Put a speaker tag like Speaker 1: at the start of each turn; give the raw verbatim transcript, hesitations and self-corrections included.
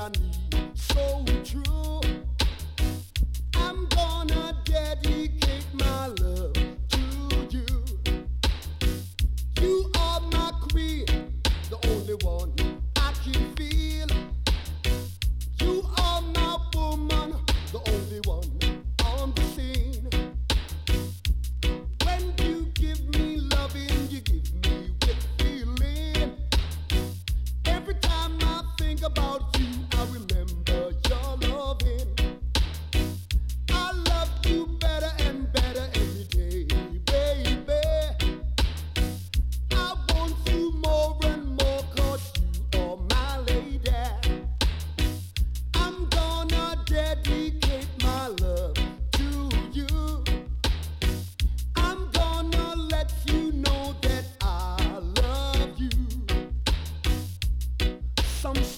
Speaker 1: I need, so true. I'm gonna dedicate my love to you. You are my queen, the only one I can feel. You are my woman, the only one on the scene. When you give me loving, you give me with feeling. Every time I think about you, I remember your loving. I love you better and better every day, baby. I want you more and more 'cause you are my lady. I'm gonna dedicate my love to you. I'm gonna let you know that I love you. Some